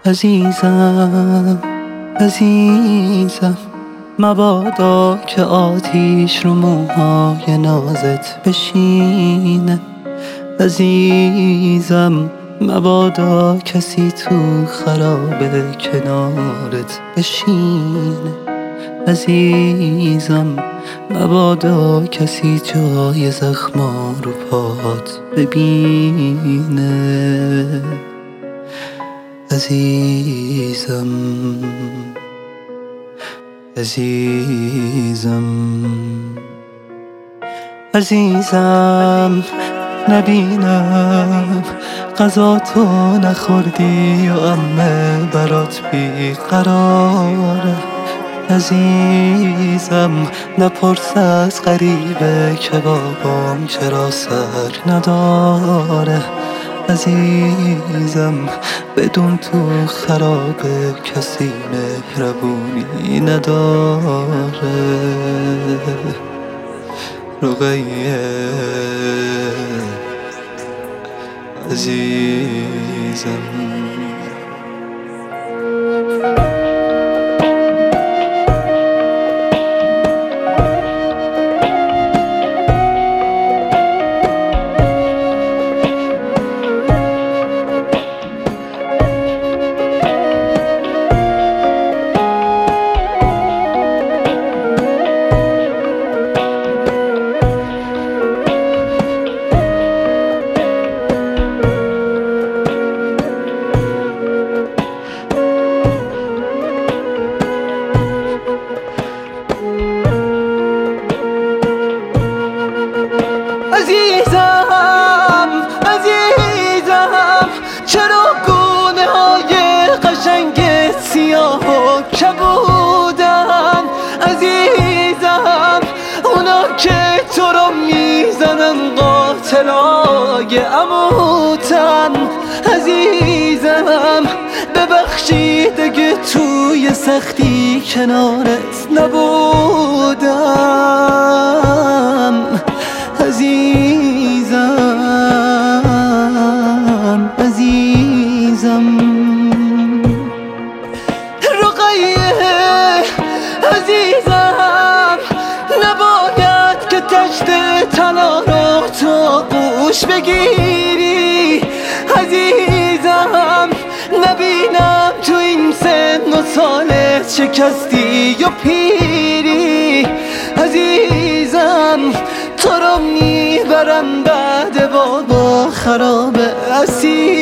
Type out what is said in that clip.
عزیزم عزیزم، مبادا که آتیش رو موهای نازت بشینه. عزیزم مبادا کسی تو خرابه کنارت بشینه. عزیزم مبادا کسی جای زخما رو پات ببینه. عزیزم عزیزم عزیزم، نبینم غذا تو نخوردی و عمه برات بیقراره. عزیزم نپرس از غریبه که بابام چرا سر نداره. عزیزم بدون تو خرابه کسی مهربونی نداره. رقیه عزیزم، عزیزم عزیزم، چرا گونه های قشنگ سیاه و کبودن؟ عزیزم اونا که تو رو میزنن قاتلای عموتن. عزیزم ببخشید اگه توی سختی کنارت نبودم. عزیزم عزیزم، رقیه عزیزم، نباید که تشت تلا رو تو گوش بگیری. عزیزم نبینم تو این سن و سالت شکستی یا پیری. عزیزم تو رو میبرم بعد بابا خراب اسیر.